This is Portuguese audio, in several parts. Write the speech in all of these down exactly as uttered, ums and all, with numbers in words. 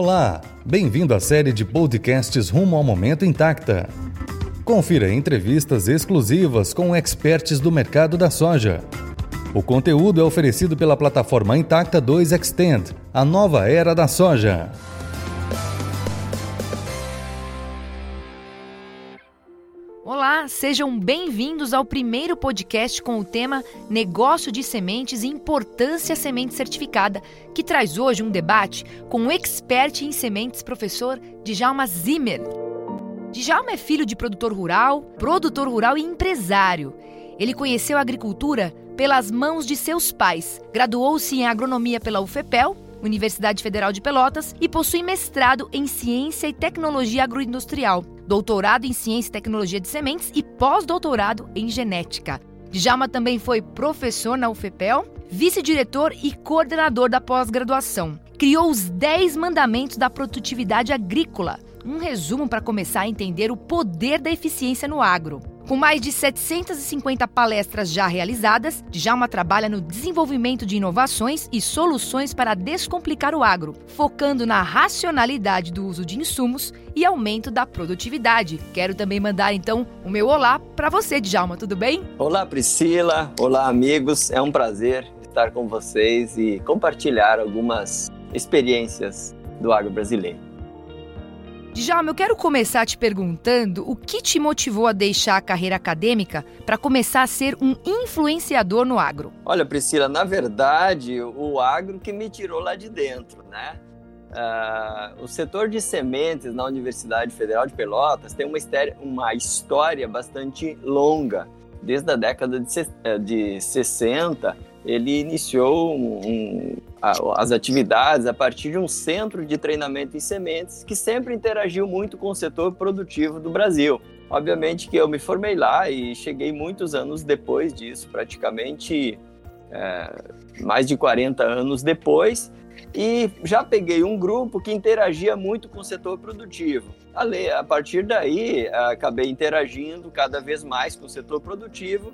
Olá, bem-vindo à série de podcasts Rumo ao Momento Intacta. Confira entrevistas exclusivas com experts do mercado da soja. O conteúdo é oferecido pela plataforma Intacta dois Extend, a nova era da soja. Olá, sejam bem-vindos ao primeiro podcast com o tema Negócio de Sementes e Importância Semente Certificada, que traz hoje um debate com o expert em sementes, professor Djalma Zimmer. Djalma é filho de produtor rural, produtor rural e empresário. Ele conheceu a agricultura pelas mãos de seus pais, graduou-se em agronomia pela U F P E L, Universidade Federal de Pelotas, e possui mestrado em Ciência e Tecnologia Agroindustrial, doutorado em Ciência e Tecnologia de Sementes e pós-doutorado em Genética. Djalma também foi professor na U F P E L, vice-diretor e coordenador da pós-graduação. Criou os dez Mandamentos da Produtividade Agrícola, um resumo para começar a entender o poder da eficiência no agro. Com mais de setecentas e cinquenta palestras já realizadas, Djalma trabalha no desenvolvimento de inovações e soluções para descomplicar o agro, focando na racionalidade do uso de insumos e aumento da produtividade. Quero também mandar, então, o meu olá para você, Djalma, tudo bem? Olá, Priscila. Olá, amigos. É um prazer estar com vocês e compartilhar algumas experiências do agro brasileiro. Djalma, eu quero começar te perguntando o que te motivou a deixar a carreira acadêmica para começar a ser um influenciador no agro. Olha, Priscila, na verdade, o agro que me tirou lá de dentro, né? Uh, o setor de sementes na Universidade Federal de Pelotas tem uma, estéria, uma história bastante longa. Desde a década de, de sessenta, ele iniciou um, um, a, as atividades a partir de um centro de treinamento em sementes que sempre interagiu muito com o setor produtivo do Brasil. Obviamente que eu me formei lá e cheguei muitos anos depois disso, praticamente é, mais de quarenta anos depois, e já peguei um grupo que interagia muito com o setor produtivo. A partir daí, acabei interagindo cada vez mais com o setor produtivo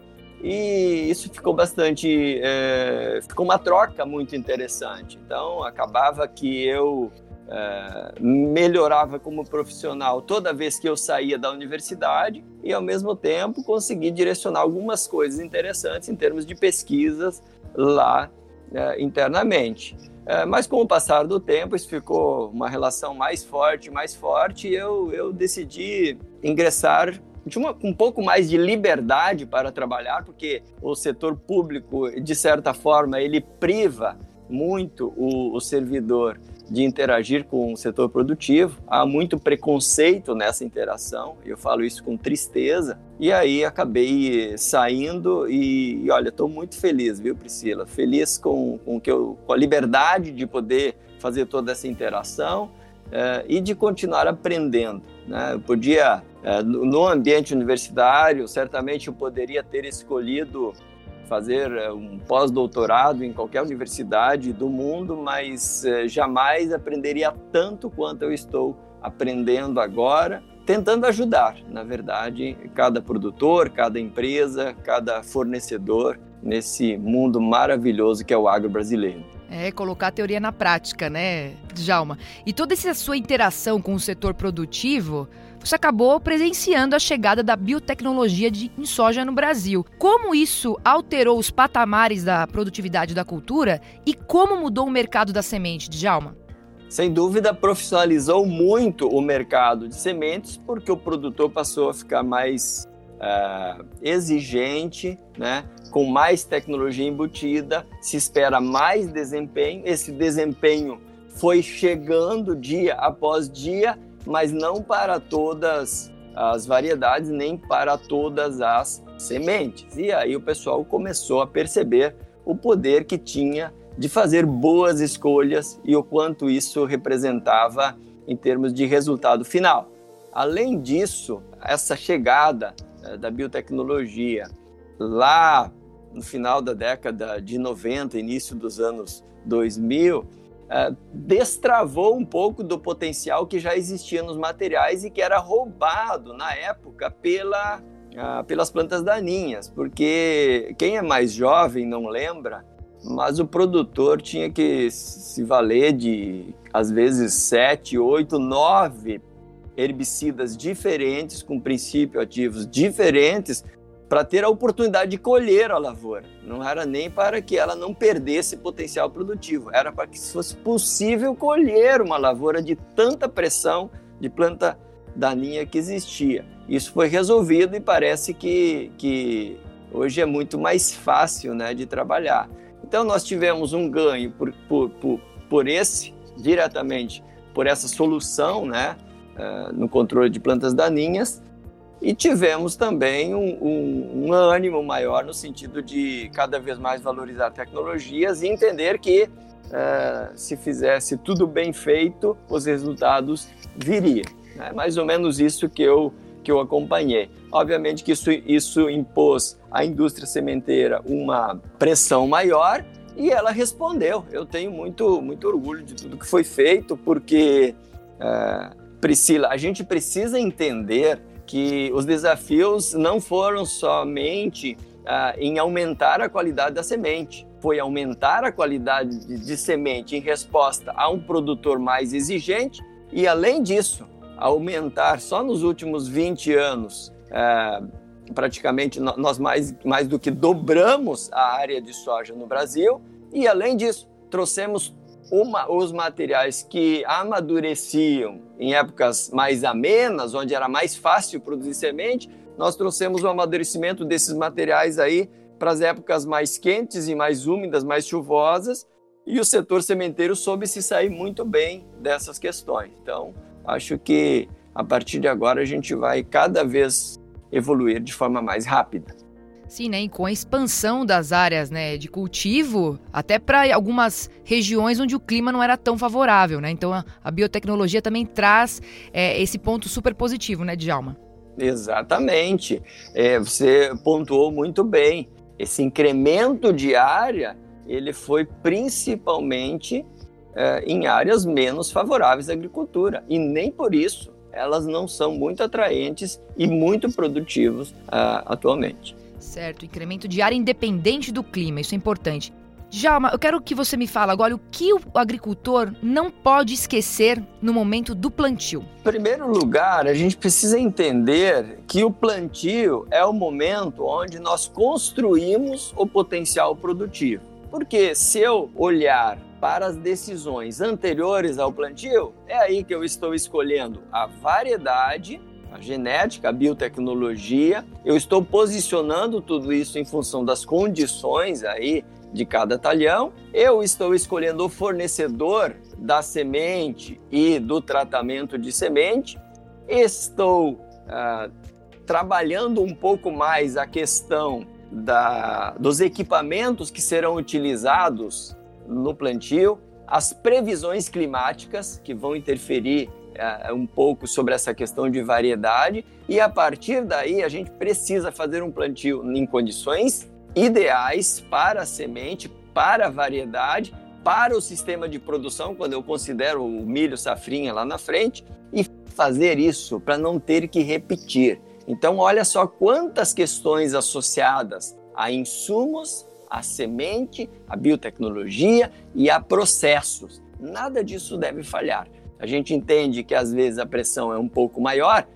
e isso ficou bastante... É, ficou uma troca muito interessante. Então, acabava que eu é, melhorava como profissional toda vez que eu saía da universidade e, ao mesmo tempo, consegui direcionar algumas coisas interessantes em termos de pesquisas lá é, internamente. É, mas com o passar do tempo, isso ficou uma relação mais forte, mais forte, e eu, eu decidi ingressar de uma, um pouco mais de liberdade para trabalhar, porque o setor público, de certa forma, ele priva muito o, o servidor de interagir com o setor produtivo. Há muito preconceito nessa interação, eu falo isso com tristeza, e aí acabei saindo e, e olha, estou muito feliz, viu, Priscila? Feliz com, com, que eu, com a liberdade de poder fazer toda essa interação eh, e de continuar aprendendo, né? Eu podia, eh, no ambiente universitário, certamente eu poderia ter escolhido fazer um pós-doutorado em qualquer universidade do mundo, mas eh, jamais aprenderia tanto quanto eu estou aprendendo agora, tentando ajudar, na verdade, cada produtor, cada empresa, cada fornecedor nesse mundo maravilhoso que é o agro brasileiro. É, colocar a teoria na prática, né, Djalma? E toda essa sua interação com o setor produtivo, você acabou presenciando a chegada da biotecnologia de, em soja no Brasil. Como isso alterou os patamares da produtividade da cultura e como mudou o mercado da semente, Djalma? Sem dúvida, profissionalizou muito o mercado de sementes, porque o produtor passou a ficar mais uh, exigente, né? Com mais tecnologia embutida, se espera mais desempenho. Esse desempenho foi chegando dia após dia, mas não para todas as variedades, nem para todas as sementes. E aí o pessoal começou a perceber o poder que tinha de fazer boas escolhas e o quanto isso representava em termos de resultado final. Além disso, essa chegada uh, da biotecnologia lá no final da década de noventa, início dos anos dois mil, uh, destravou um pouco do potencial que já existia nos materiais e que era roubado na época pela, uh, pelas plantas daninhas, porque quem é mais jovem não lembra, mas o produtor tinha que se valer de, às vezes, sete, oito, nove herbicidas diferentes, com princípios ativos diferentes, para ter a oportunidade de colher a lavoura. Não era nem para que ela não perdesse potencial produtivo, era para que fosse possível colher uma lavoura de tanta pressão de planta daninha que existia. Isso foi resolvido e parece que, que hoje é muito mais fácil, né, de trabalhar. Então nós tivemos um ganho por, por, por, por esse, diretamente por essa solução, né, uh, no controle de plantas daninhas, e tivemos também um, um, um ânimo maior no sentido de cada vez mais valorizar tecnologias e entender que uh, se fizesse tudo bem feito, os resultados viriam. É mais ou menos isso que eu, que eu acompanhei. Obviamente que isso, isso impôs à indústria sementeira uma pressão maior e ela respondeu. Eu tenho muito, muito orgulho de tudo que foi feito, porque, uh, Priscila, a gente precisa entender que os desafios não foram somente uh, em aumentar a qualidade da semente, foi aumentar a qualidade de, de semente em resposta a um produtor mais exigente e, além disso, aumentar só nos últimos vinte anos, uh, praticamente nós mais, mais do que dobramos a área de soja no Brasil e, além disso, trouxemos Uma, os materiais que amadureciam em épocas mais amenas, onde era mais fácil produzir semente, nós trouxemos o amadurecimento desses materiais aí para as épocas mais quentes e mais úmidas, mais chuvosas, e o setor sementeiro soube se sair muito bem dessas questões. Então, acho que a partir de agora a gente vai cada vez evoluir de forma mais rápida. Sim, né? E com a expansão das áreas, né, de cultivo, até para algumas regiões onde o clima não era tão favorável, né? Então a, a biotecnologia também traz é, esse ponto super positivo, né, Djalma? Exatamente. É, você pontuou muito bem. Esse incremento de área, ele foi principalmente é, em áreas menos favoráveis à agricultura. E nem por isso elas não são muito atraentes e muito produtivas uh, atualmente. Certo, incremento de área independente do clima, isso é importante. Djalma, eu quero que você me fale agora o que o agricultor não pode esquecer no momento do plantio. Em primeiro lugar, a gente precisa entender que o plantio é o momento onde nós construímos o potencial produtivo. Porque se eu olhar para as decisões anteriores ao plantio, é aí que eu estou escolhendo a variedade, a genética, a biotecnologia, eu estou posicionando tudo isso em função das condições aí de cada talhão, eu estou escolhendo o fornecedor da semente e do tratamento de semente, estou ah, trabalhando um pouco mais a questão da, dos equipamentos que serão utilizados no plantio, as previsões climáticas que vão interferir uh, um pouco sobre essa questão de variedade, e a partir daí a gente precisa fazer um plantio em condições ideais para a semente, para a variedade, para o sistema de produção, quando eu considero o milho safrinha lá na frente, e fazer isso para não ter que repetir. Então olha só quantas questões associadas a insumos, a semente, a biotecnologia e a processos. Nada disso deve falhar. A gente entende que às vezes a pressão é um pouco maior,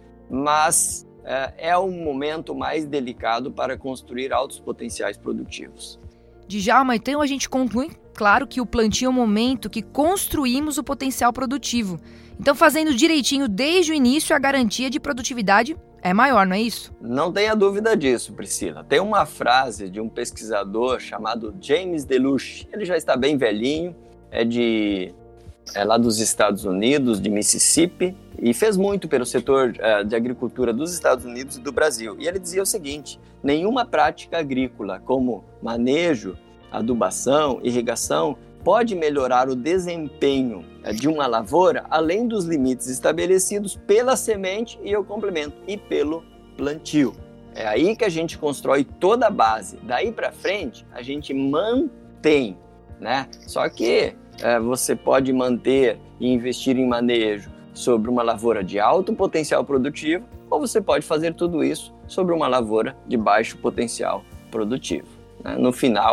mas é, é um momento mais delicado para construir altos potenciais produtivos. Djalma, então a gente conclui, claro, que o plantio é o momento que construímos o potencial produtivo. Então, fazendo direitinho desde o início, a garantia de produtividade é maior, não é isso? Não tenha dúvida disso, Priscila. Tem uma frase de um pesquisador chamado James DeLuche. Ele já está bem velhinho, é, de, é lá dos Estados Unidos, de Mississippi, e fez muito pelo setor é, de agricultura dos Estados Unidos e do Brasil. E ele dizia o seguinte: nenhuma prática agrícola, como manejo, adubação, irrigação, pode melhorar o desempenho de uma lavoura além dos limites estabelecidos pela semente, e eu complemento, e pelo plantio. É aí que a gente constrói toda a base. Daí para frente, a gente mantém, né? Só que é, você pode manter e investir em manejo sobre uma lavoura de alto potencial produtivo, ou você pode fazer tudo isso sobre uma lavoura de baixo potencial produtivo. Né? No final,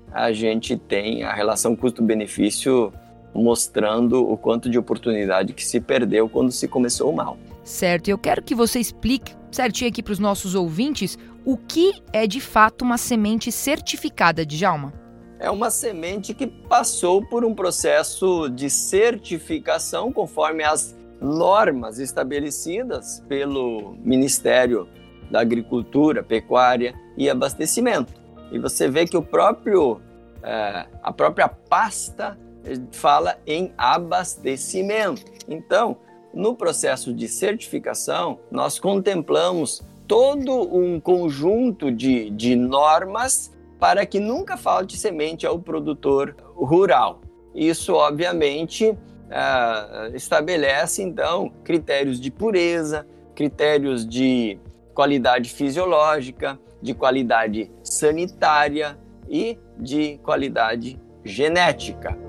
a gente tem a relação custo-benefício mostrando o quanto de oportunidade que se perdeu quando se começou mal. Certo, eu quero que você explique certinho aqui para os nossos ouvintes o que é de fato uma semente certificada, Djalma. É uma semente que passou por um processo de certificação conforme as normas estabelecidas pelo Ministério da Agricultura, Pecuária e Abastecimento. E você vê que o próprio, é, a própria pasta fala em abastecimento. Então, no processo de certificação, nós contemplamos todo um conjunto de, de normas para que nunca falte semente ao produtor rural. Isso, obviamente, uh, estabelece, então, critérios de pureza, critérios de qualidade fisiológica, de qualidade sanitária e de qualidade genética.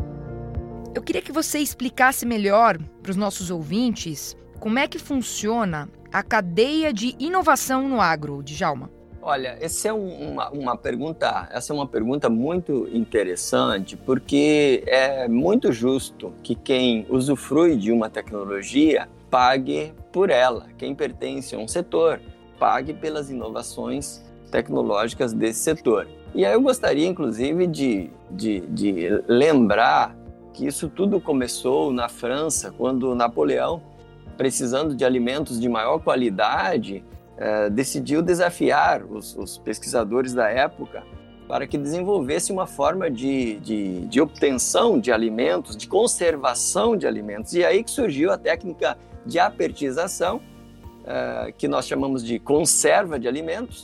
Eu queria que você explicasse melhor para os nossos ouvintes como é que funciona a cadeia de inovação no agro, Djalma. Olha, essa é um, uma, uma pergunta, essa é uma pergunta muito interessante, porque é muito justo que quem usufrui de uma tecnologia pague por ela. Quem pertence a um setor pague pelas inovações tecnológicas desse setor. E aí eu gostaria, inclusive, de, de, de lembrar que isso tudo começou na França, quando Napoleão, precisando de alimentos de maior qualidade, eh, decidiu desafiar os, os pesquisadores da época para que desenvolvesse uma forma de, de, de obtenção de alimentos, de conservação de alimentos. E aí que surgiu a técnica de apertização, eh, que nós chamamos de conserva de alimentos.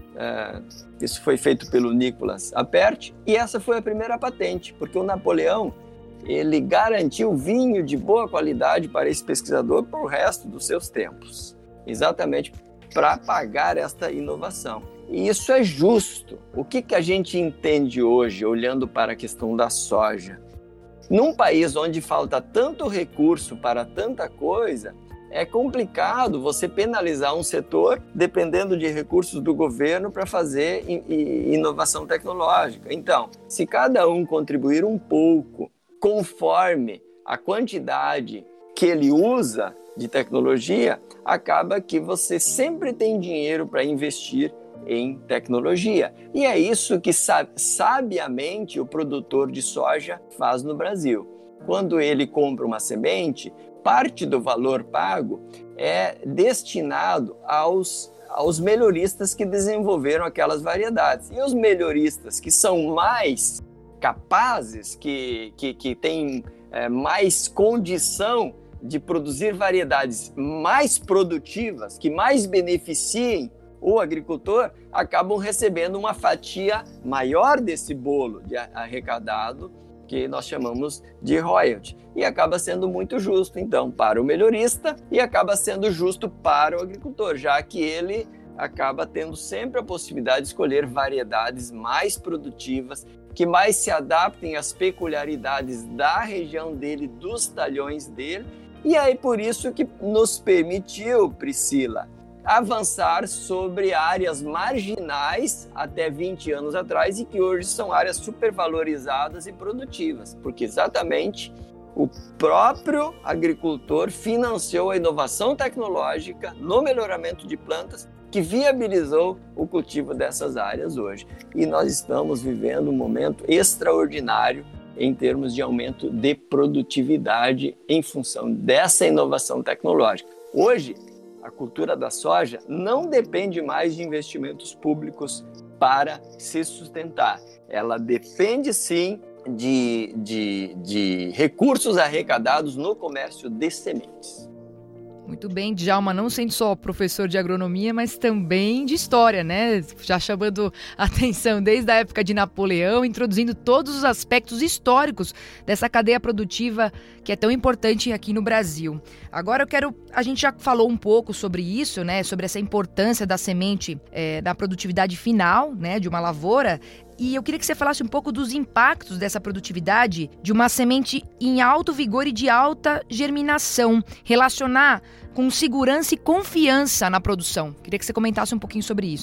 Eh, isso foi feito pelo Nicolas Appert, e essa foi a primeira patente, porque o Napoleão ele garantiu vinho de boa qualidade para esse pesquisador para o resto dos seus tempos, exatamente para pagar esta inovação. E isso é justo. O que, que a gente entende hoje, olhando para a questão da soja? Num país onde falta tanto recurso para tanta coisa, é complicado você penalizar um setor dependendo de recursos do governo para fazer inovação tecnológica. Então, se cada um contribuir um pouco conforme a quantidade que ele usa de tecnologia, acaba que você sempre tem dinheiro para investir em tecnologia. E é isso que sabiamente o produtor de soja faz no Brasil. Quando ele compra uma semente, parte do valor pago é destinado aos, aos melhoristas que desenvolveram aquelas variedades. E os melhoristas que são mais capazes, que, que, que têm é, mais condição de produzir variedades mais produtivas, que mais beneficiem o agricultor, acabam recebendo uma fatia maior desse bolo de arrecadado, que nós chamamos de royalty. E acaba sendo muito justo, então, para o melhorista e acaba sendo justo para o agricultor, já que ele acaba tendo sempre a possibilidade de escolher variedades mais produtivas, que mais se adaptem às peculiaridades da região dele, dos talhões dele. E aí por isso que nos permitiu, Priscila, avançar sobre áreas marginais até vinte anos atrás e que hoje são áreas supervalorizadas e produtivas, porque exatamente o próprio agricultor financiou a inovação tecnológica no melhoramento de plantas que viabilizou o cultivo dessas áreas hoje. E nós estamos vivendo um momento extraordinário em termos de aumento de produtividade em função dessa inovação tecnológica. Hoje, a cultura da soja não depende mais de investimentos públicos para se sustentar. Ela depende, sim, de, de, de recursos arrecadados no comércio de sementes. Muito bem, Djalma, não sendo só professor de agronomia, mas também de história, né? Já chamando a atenção desde a época de Napoleão, introduzindo todos os aspectos históricos dessa cadeia produtiva que é tão importante aqui no Brasil. Agora eu quero, a gente já falou um pouco sobre isso, né? Sobre essa importância da semente, é, da produtividade final, né? De uma lavoura. E eu queria que você falasse um pouco dos impactos dessa produtividade de uma semente em alto vigor e de alta germinação, relacionar com segurança e confiança na produção. Queria que você comentasse um pouquinho sobre isso.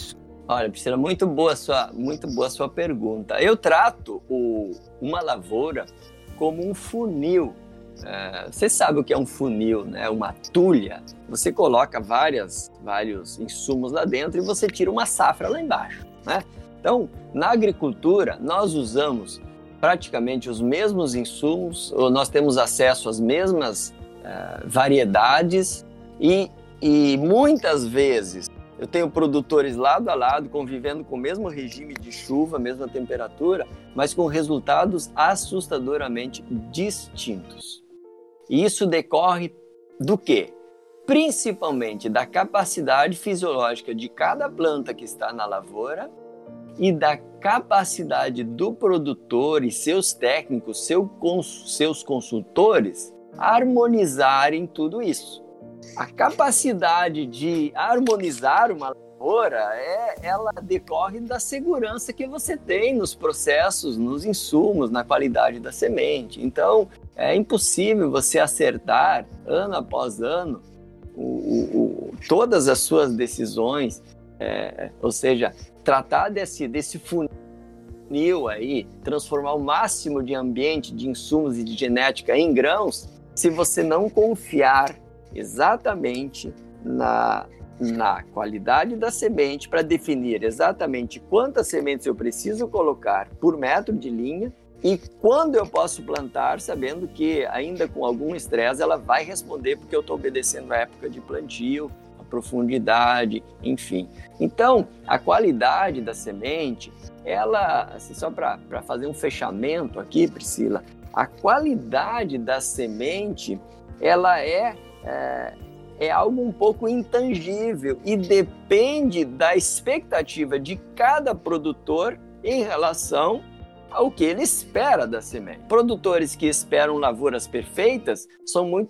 Olha, Priscila, muito boa a sua, muito boa a sua pergunta. Eu trato o, uma lavoura como um funil. É, você sabe o que é um funil, né? Uma tulha. Você coloca várias, vários insumos lá dentro e você tira uma safra lá embaixo, né? Então, na agricultura, nós usamos praticamente os mesmos insumos, ou nós temos acesso às mesmas uh, variedades e, e muitas vezes eu tenho produtores lado a lado, convivendo com o mesmo regime de chuva, mesma temperatura, mas com resultados assustadoramente distintos. E isso decorre do quê? Principalmente da capacidade fisiológica de cada planta que está na lavoura e da capacidade do produtor e seus técnicos, seu, seus consultores, harmonizarem tudo isso. A capacidade de harmonizar uma lavoura, é, ela decorre da segurança que você tem nos processos, nos insumos, na qualidade da semente. Então, é impossível você acertar, ano após ano, o, o, o, todas as suas decisões, é, ou seja, tratar desse, desse funil aí, transformar o máximo de ambiente, de insumos e de genética em grãos, se você não confiar exatamente na, na qualidade da semente para definir exatamente quantas sementes eu preciso colocar por metro de linha e quando eu posso plantar, sabendo que ainda com algum estresse ela vai responder porque eu estou obedecendo a época de plantio, a profundidade, enfim. Então, a qualidade da semente, ela, assim, só para fazer um fechamento aqui, Priscila, a qualidade da semente, ela é É, é algo um pouco intangível e depende da expectativa de cada produtor em relação ao que ele espera da semente. Produtores que esperam lavouras perfeitas são muito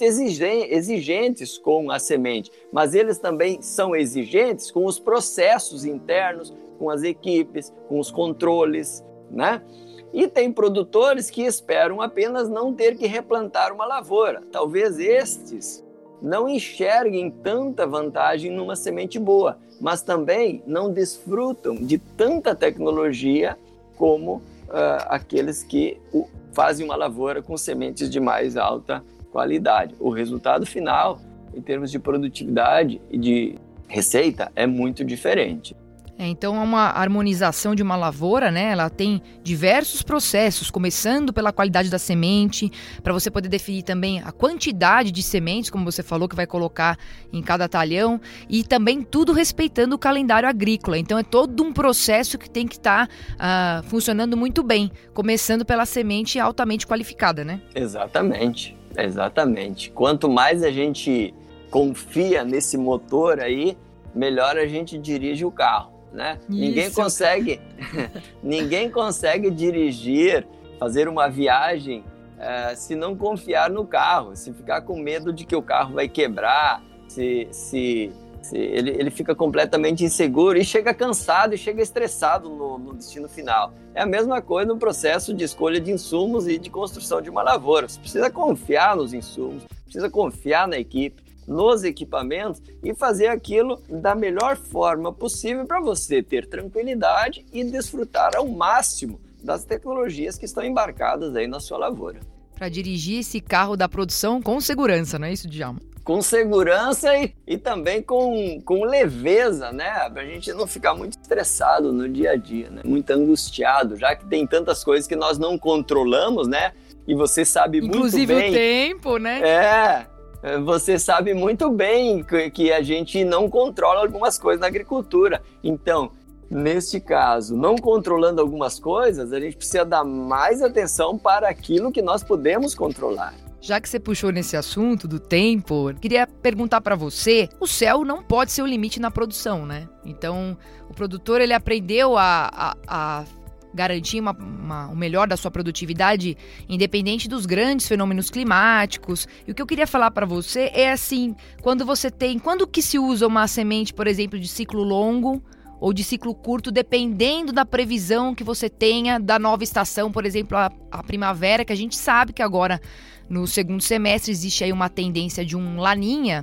exigentes com a semente, mas eles também são exigentes com os processos internos, com as equipes, com os controles, né? E tem produtores que esperam apenas não ter que replantar uma lavoura. Talvez estes não enxerguem tanta vantagem numa semente boa, mas também não desfrutam de tanta tecnologia como uh, aqueles que uh, fazem uma lavoura com sementes de mais alta qualidade. O resultado final, em termos de produtividade e de receita, é muito diferente. É, então, é uma harmonização de uma lavoura, né? Ela tem diversos processos, começando pela qualidade da semente, para você poder definir também a quantidade de sementes, como você falou, que vai colocar em cada talhão, e também tudo respeitando o calendário agrícola. Então, é todo um processo que tem que estar tá, uh, funcionando muito bem, começando pela semente altamente qualificada, né? Exatamente, exatamente. Quanto mais a gente confia nesse motor aí, melhor a gente dirige o carro. Né? Ninguém consegue, ninguém consegue dirigir, fazer uma viagem uh, se não confiar no carro, se ficar com medo de que o carro vai quebrar, se, se, se ele, ele fica completamente inseguro e chega cansado e chega estressado no, no destino final. É a mesma coisa no processo de escolha de insumos e de construção de uma lavoura. Você precisa confiar nos insumos, precisa confiar na equipe, nos equipamentos e fazer aquilo da melhor forma possível para você ter tranquilidade e desfrutar ao máximo das tecnologias que estão embarcadas aí na sua lavoura. Para dirigir esse carro da produção com segurança, não é isso, Djalma? Com segurança e, e também com, com leveza, né? Para a gente não ficar muito estressado no dia a dia, né? Muito angustiado, já que tem tantas coisas que nós não controlamos, né? E você sabe Inclusive muito bem... Inclusive o tempo, né? É... Você sabe muito bem que a gente não controla algumas coisas na agricultura. Então, neste caso, não controlando algumas coisas, a gente precisa dar mais atenção para aquilo que nós podemos controlar. Já que você puxou nesse assunto do tempo, queria perguntar para você, o céu não pode ser o limite na produção, né? Então, o produtor ele aprendeu a... a, a garantir uma, uma, o melhor da sua produtividade, independente dos grandes fenômenos climáticos. E o que eu queria falar para você é assim, quando você tem, quando que se usa uma semente, por exemplo, de ciclo longo ou de ciclo curto, dependendo da previsão que você tenha da nova estação, por exemplo, a, a primavera, que a gente sabe que agora no segundo semestre existe aí uma tendência de um laninha.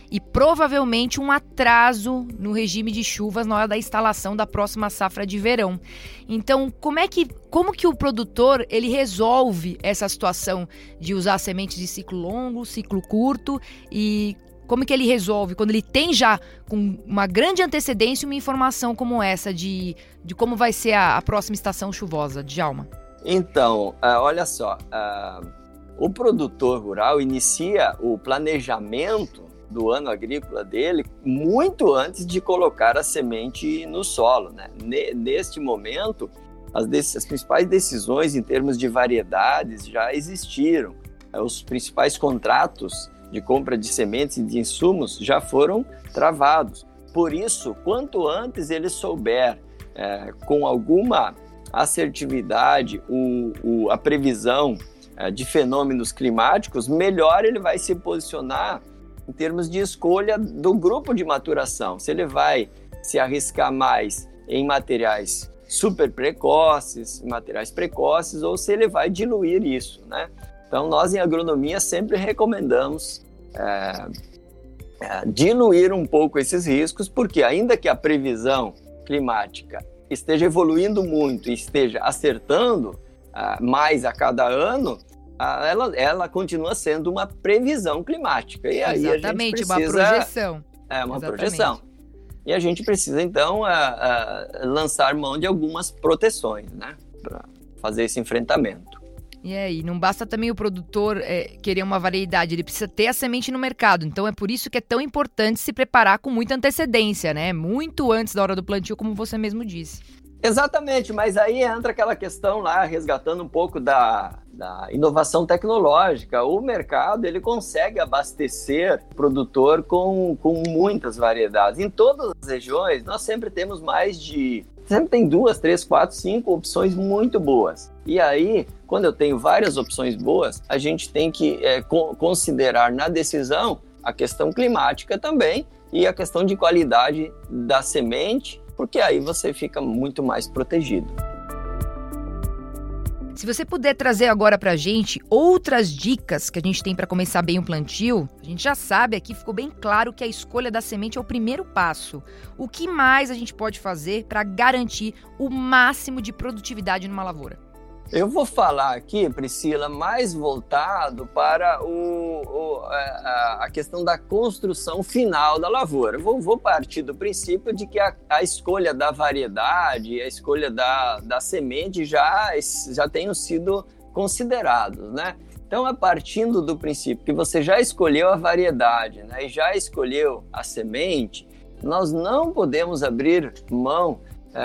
e provavelmente um atraso no regime de chuvas na hora da instalação da próxima safra de verão. Então, como é que, como que o produtor ele resolve essa situação de usar sementes de ciclo longo, ciclo curto, e como que ele resolve quando ele tem já com uma grande antecedência uma informação como essa de, de como vai ser a, a próxima estação chuvosa, Djalma? Então, uh, olha só, uh, o produtor rural inicia o planejamento do ano agrícola dele muito antes de colocar a semente no solo, né? Neste momento, as, as principais decisões em termos de variedades já existiram. Os principais contratos de compra de sementes e de insumos já foram travados. Por isso, quanto antes ele souber é, com alguma assertividade o, o, a previsão é, de fenômenos climáticos, melhor ele vai se posicionar em termos de escolha do grupo de maturação. Se ele vai se arriscar mais em materiais super precoces, materiais precoces, ou se ele vai diluir isso, né? Então, nós em agronomia sempre recomendamos é, é, diluir um pouco esses riscos, porque ainda que a previsão climática esteja evoluindo muito e esteja acertando uh, mais a cada ano, uh, ela, ela continua sendo uma previsão climática. E aí Exatamente, a gente precisa, uma projeção. É, uma Exatamente. projeção. E a gente precisa, então, uh, uh, lançar mão de algumas proteções, né, para fazer esse enfrentamento. E aí, não basta também o produtor é, querer uma variedade, ele precisa ter a semente no mercado. Então é por isso que é tão importante se preparar com muita antecedência, né? Muito antes da hora do plantio, como você mesmo disse. Exatamente, mas aí entra aquela questão lá, resgatando um pouco da, da inovação tecnológica. O mercado, ele consegue abastecer o produtor com, com muitas variedades. Em todas as regiões, nós sempre temos mais de... Sempre tem duas, três, quatro, cinco opções muito boas. E aí, quando eu tenho várias opções boas, a gente tem que é, co- considerar na decisão a questão climática também e a questão de qualidade da semente, porque aí você fica muito mais protegido. Se você puder trazer agora pra gente outras dicas que a gente tem para começar bem o plantio, a gente já sabe aqui, ficou bem claro que a escolha da semente é o primeiro passo. O que mais a gente pode fazer para garantir o máximo de produtividade numa lavoura? Eu vou falar aqui, Priscila, mais voltado para o, o, a, a questão da construção final da lavoura. Vou, vou partir do princípio de que a, a escolha da variedade, a escolha da, da semente já, já tenham sido considerados, né? Então, é partindo do princípio que você já escolheu a variedade, né, e já escolheu a semente, nós não podemos abrir mão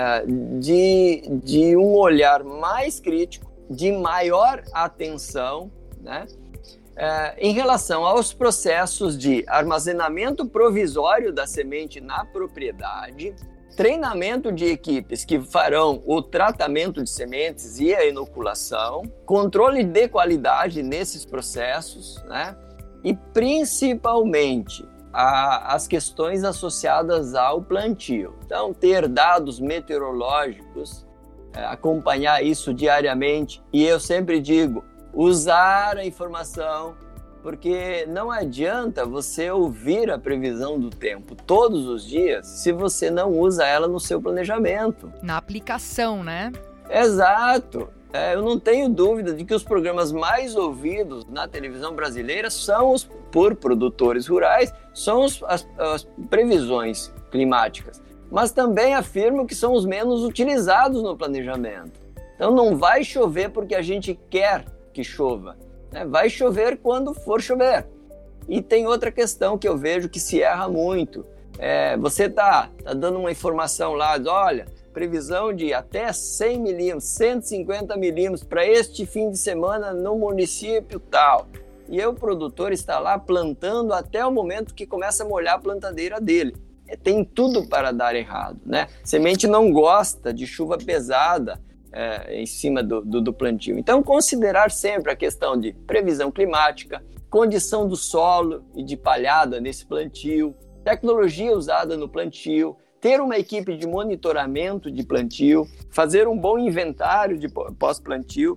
De, de um olhar mais crítico, de maior atenção, né, é, em relação aos processos de armazenamento provisório da semente na propriedade, treinamento de equipes que farão o tratamento de sementes e a inoculação, controle de qualidade nesses processos, né, e principalmente A, as questões associadas ao plantio. Então, ter dados meteorológicos, é, acompanhar isso diariamente. E eu sempre digo, usar a informação, porque não adianta você ouvir a previsão do tempo todos os dias se você não usa ela no seu planejamento. Na aplicação, né? Exato. É, eu não tenho dúvida de que os programas mais ouvidos na televisão brasileira são os, por produtores rurais, são os, as, as previsões climáticas. Mas também afirmo que são os menos utilizados no planejamento. Então não vai chover porque a gente quer que chova, né? Vai chover quando for chover. E tem outra questão que eu vejo que se erra muito. É, você está tá dando uma informação lá, olha, previsão de até cem milímetros, cento e cinquenta milímetros para este fim de semana no município tal. E aí o produtor está lá plantando até o momento que começa a molhar a plantadeira dele. Tem tudo para dar errado, né? Semente não gosta de chuva pesada é, em cima do, do, do plantio. Então, considerar sempre a questão de previsão climática, condição do solo e de palhada nesse plantio, tecnologia usada no plantio, ter uma equipe de monitoramento de plantio, fazer um bom inventário de pós-plantio,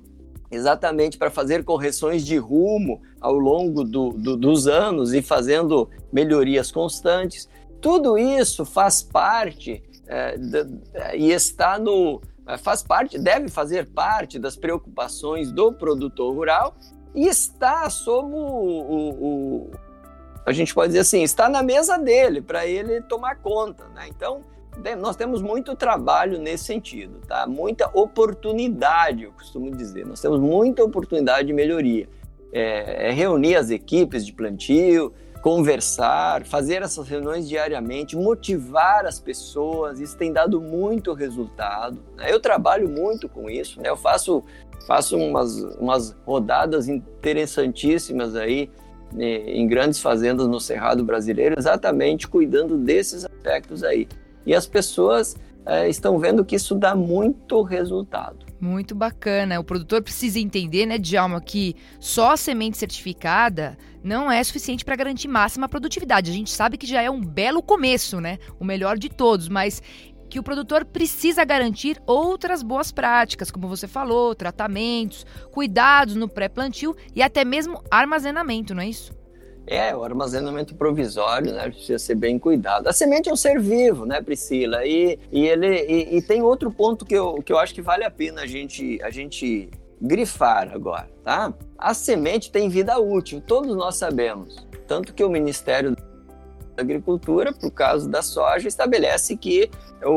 exatamente para fazer correções de rumo ao longo do, do, dos anos e fazendo melhorias constantes. Tudo isso faz parte é, de, e está no faz parte, deve fazer parte das preocupações do produtor rural e está sob o, o, o a gente pode dizer assim, está na mesa dele para ele tomar conta, né? Então nós temos muito trabalho nesse sentido, tá? Muita oportunidade, eu costumo dizer. Nós temos muita oportunidade de melhoria. É, é reunir as equipes de plantio, conversar, fazer essas reuniões diariamente, motivar as pessoas. Isso tem dado muito resultado, né? Eu trabalho muito com isso, né? Eu faço, faço umas, umas rodadas interessantíssimas aí em grandes fazendas no Cerrado brasileiro, exatamente cuidando desses aspectos aí. E as pessoas é, estão vendo que isso dá muito resultado. Muito bacana. O produtor precisa entender, né, Djalma, que só a semente certificada não é suficiente para garantir máxima produtividade. A gente sabe que já é um belo começo, né? O melhor de todos, mas que o produtor precisa garantir outras boas práticas, como você falou, tratamentos, cuidados no pré-plantio e até mesmo armazenamento, não é isso? É, o armazenamento provisório, né, precisa ser bem cuidado. A semente é um ser vivo, né, Priscila? E, e, ele, e, e tem outro ponto que eu, que eu acho que vale a pena a gente, a gente grifar agora, tá? A semente tem vida útil, todos nós sabemos. Tanto que o Ministério da Agricultura, para o caso da soja, estabelece que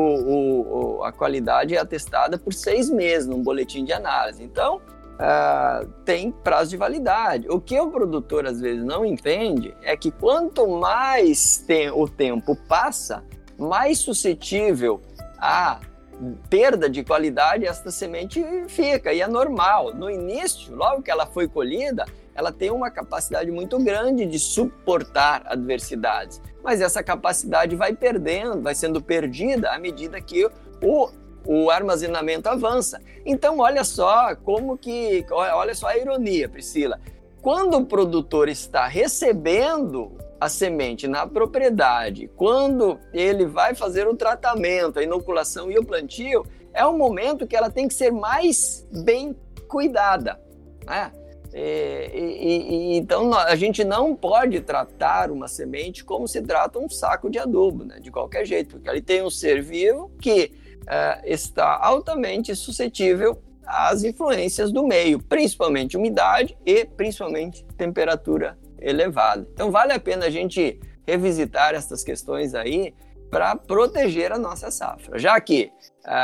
o, o, a qualidade é atestada por seis meses num boletim de análise. Então, Uh, tem prazo de validade. O que o produtor às vezes não entende é que quanto mais tem, o tempo passa, mais suscetível à perda de qualidade esta semente fica, e é normal. No início, logo que ela foi colhida, ela tem uma capacidade muito grande de suportar adversidades, mas essa capacidade vai perdendo, vai sendo perdida à medida que o o armazenamento avança. Então, olha só como que, olha só a ironia, Priscila. Quando o produtor está recebendo a semente na propriedade, quando ele vai fazer o tratamento, a inoculação e o plantio, é um momento que ela tem que ser mais bem cuidada, né? E, e, e, então, a gente não pode tratar uma semente como se trata um saco de adubo, né? De qualquer jeito, porque ali tem um ser vivo que Uh, está altamente suscetível às influências do meio, principalmente umidade e principalmente temperatura elevada. Então vale a pena a gente revisitar essas questões aí para proteger a nossa safra, já que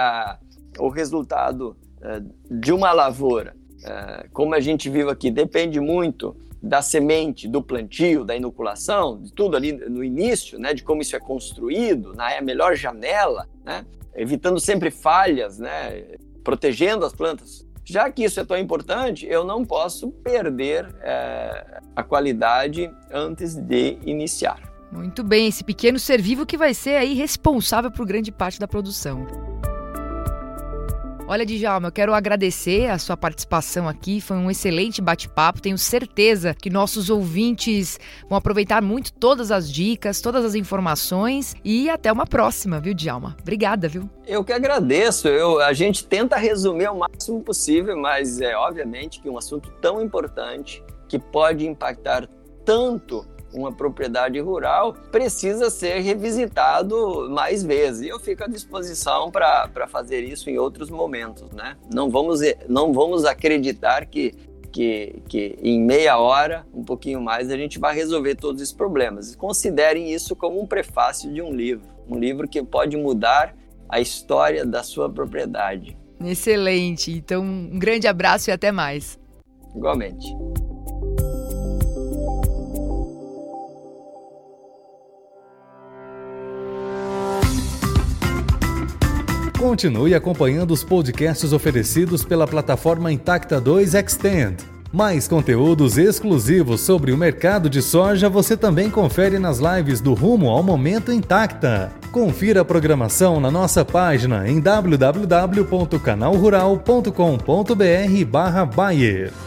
uh, o resultado uh, de uma lavoura, uh, como a gente viu aqui, depende muito da semente, do plantio, da inoculação, de tudo ali no início, né, de como isso é construído, na melhor janela, né, evitando sempre falhas, né, protegendo as plantas. Já que isso é tão importante, eu não posso perder é, a qualidade antes de iniciar. Muito bem, esse pequeno ser vivo que vai ser aí responsável por grande parte da produção. Olha, Djalma, eu quero agradecer a sua participação aqui, foi um excelente bate-papo, tenho certeza que nossos ouvintes vão aproveitar muito todas as dicas, todas as informações e até uma próxima, viu, Djalma? Obrigada, viu? Eu que agradeço, eu, a gente tenta resumir o máximo possível, mas é obviamente que um assunto tão importante que pode impactar tanto uma propriedade rural precisa ser revisitado mais vezes. E eu fico à disposição para fazer isso em outros momentos, né? Não vamos, não vamos acreditar que, que, que em meia hora, um pouquinho mais, a gente vai resolver todos esses problemas. Considerem isso como um prefácio de um livro. Um livro que pode mudar a história da sua propriedade. Excelente. Então, um grande abraço e até mais. Igualmente. Continue acompanhando os podcasts oferecidos pela plataforma Intacta dois Extend. Mais conteúdos exclusivos sobre o mercado de soja você também confere nas lives do Rumo ao Momento Intacta. Confira a programação na nossa página em w w w ponto canal rural ponto com ponto b r barra Bayer.